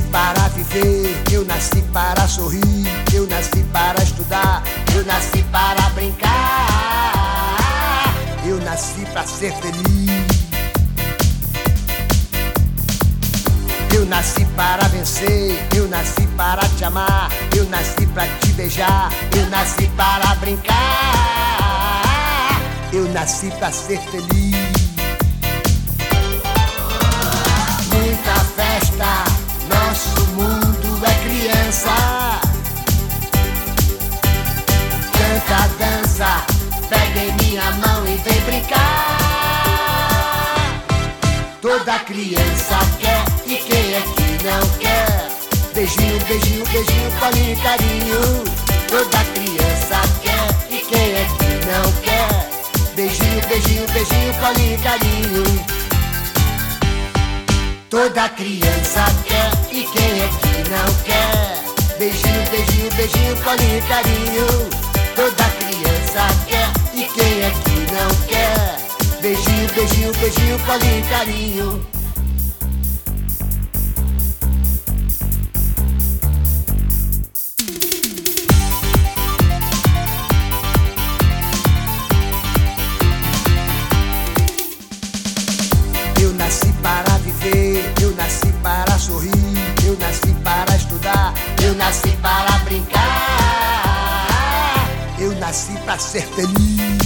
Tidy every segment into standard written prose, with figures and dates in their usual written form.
para viver, eu nasci para sorrir, eu nasci para estudar, eu nasci para brincar, eu nasci para ser feliz. Eu nasci para vencer, eu nasci para te amar, eu nasci para te beijar, eu nasci para brincar, eu nasci para ser feliz. Muita festa, nosso mundo é criança. Canta, dança, pega em minha mão e vem brincar. Toda criança quer, e quem é que não quer? Beijinho, beijinho, beijinho, colinho e carinho. Toda criança quer, e quem é que não quer? Beijinho, beijinho, beijinho, colinho e carinho. Toda criança quer, e quem é que não quer? Beijinho, beijinho, beijinho, colinho e carinho. Toda criança quer, e quem é que não quer? Beijinho, beijinho, beijinho, colinho e carinho. Eu nasci para viver, eu nasci para sorrir, eu nasci para estudar, eu nasci para brincar, eu nasci para ser feliz.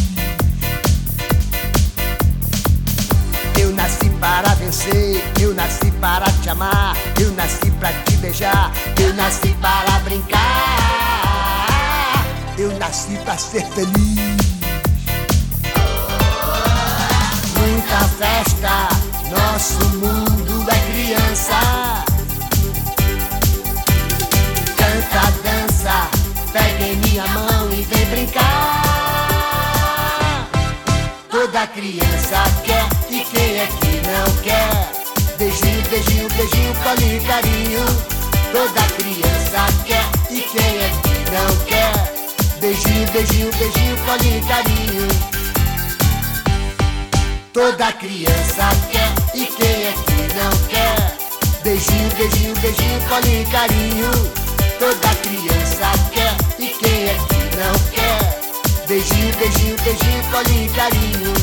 Eu nasci para vencer, eu nasci para te amar, eu nasci para te beijar, eu nasci para brincar, eu nasci para ser feliz. Muita festa, nosso mundo é criança. Canta, dança, pega em minha mão e vem brincar. Toda criança quer, e quem é que não quer? Beijinho, beijinho, beijinho, colinho e carinho. Toda criança quer, e quem é que não quer? Beijinho, beijinho, beijinho, colinho e carinho. Toda criança quer, e quem é que não quer? Beijinho, beijinho, beijinho, colinho e carinho. Toda criança quer, e quem é que não quer? Beijinho, beijinho, beijinho, colinho e carinho.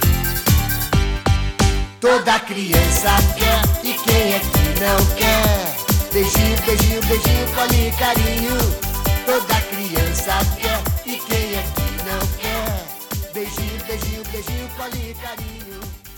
Toda criança quer, e quem é que não quer? Beijinho, beijinho, beijinho, colinho e carinho. Toda criança quer, e quem é que não quer? Beijinho, beijinho, beijinho, colinho e carinho.